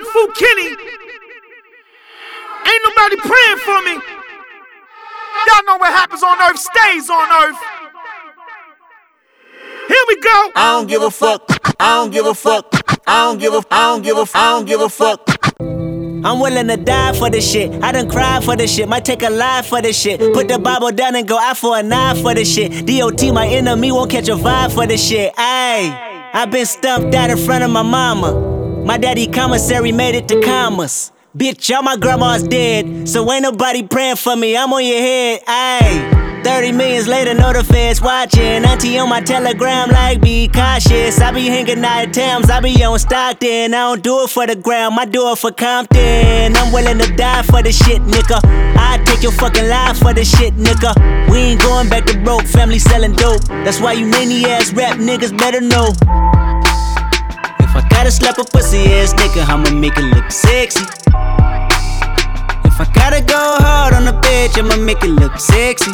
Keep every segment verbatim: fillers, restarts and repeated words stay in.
Kung Fu Kenny. Ain't nobody praying for me. Y'all know what happens on earth stays on earth. Here we go. I don't give a fuck. I don't give a fuck. I don't give a. I don't give a. I don't give a fuck. I'm willing to die for this shit. I done cried for this shit. Might take a life for this shit. Put the Bible down and go out for a knife for this shit. D O T, my enemy, won't catch a vibe for this shit. Ayy, I been stumped out in front of my mama. My daddy commissary made it to commas. Bitch, all my grandma's dead, so ain't nobody praying for me. I'm on your head. Ayy, thirty millions later, know the feds watching. Auntie on my telegram like, be cautious. I be hanging out at Tams, I be on Stockton. I don't do it for the gram, I do it for Compton. I'm willing to die for this shit, nigga. I take your fucking life for this shit, nigga. We ain't going back to broke, family selling dope. That's why you many ass rap niggas better know. If I gotta slap a pussy ass nigga, I'ma make it look sexy. If I gotta go hard on the bitch, I'ma make it look sexy.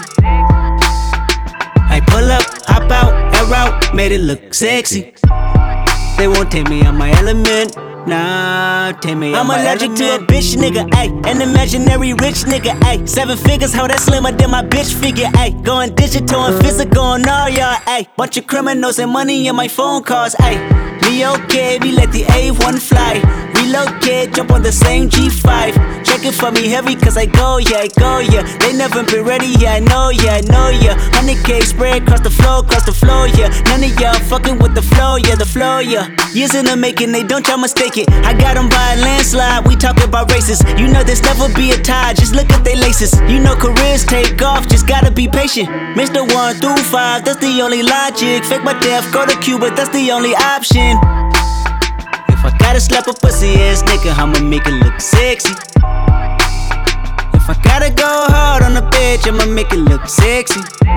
I pull up, hop out, air out, made it look sexy. They won't take me out my element, nah, take me out my element. I'm allergic to a bitch nigga, ayy, an imaginary rich nigga, ayy. Seven figures, how that slimmer than my bitch figure, ayy. Going digital and physical on all y'all, ayy. Bunch of criminals and money in my phone calls, ayy. Leo kid, we let the A one fly. Relocate, jump on the same G five. Check it for me heavy, cause I go, yeah, I go, yeah. They never been ready, yeah, I know, yeah, I know, yeah. one hundred K spread across the floor, across the floor, yeah. None of y'all fucking with the flow, yeah, the flow, yeah. Years in the making, they don't y'all mistake it. I got them by a landslide, we talking about races. You know there's never be a tie, just look at they laces. You know careers take off, just gotta be patient. Mister one through five, that's the only logic. Fake my death, go to Cuba, that's the only option. If I gotta slap a pussy ass nigga, I'ma make it look sexy. If I gotta go hard on the bitch, I'ma make it look sexy.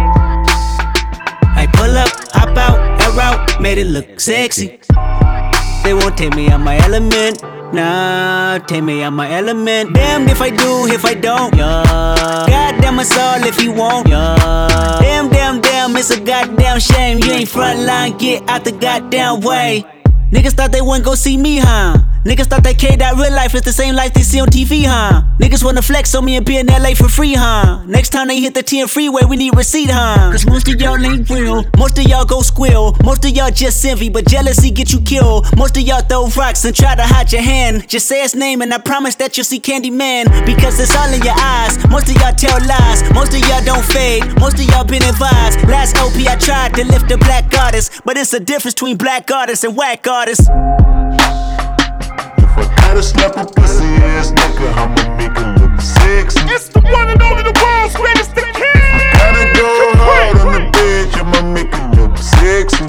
I pull up, hop out, air out, made it look sexy. They won't take me out my element, nah, take me out my element. Damned if I do, if I don't, yeah. Goddamn us all if you won't, yeah. Damn, damn, damn, it's a goddamn shame. You ain't frontline, get out the goddamn way. Niggas thought they wouldn't go see me, huh? Niggas thought that K that real life is the same life they see on T V, huh? Niggas wanna flex on me and be in L A for free, huh? Next time they hit the ten freeway, we need receipt, huh? Cause most of y'all ain't real, most of y'all go squill. Most of y'all just envy, but jealousy get you killed. Most of y'all throw rocks and try to hide your hand. Just say his name and I promise that you'll see Candyman. Because it's all in your eyes, most of y'all tell lies. Most of y'all don't fade, most of y'all been advised. Last L P I tried to lift a black artist, but it's a difference between black artists and whack artists. If I gotta slap a pussy ass nigga, I'ma make it look sexy. It's the one and only, the world's greatest, the king. Gotta go hard on the bitch, I'ma make it look sexy.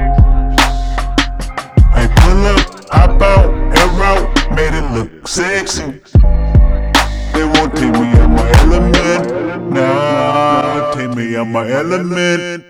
I pull up, hop out, air out, made it look sexy. They won't take me out my element, nah, take me out my element.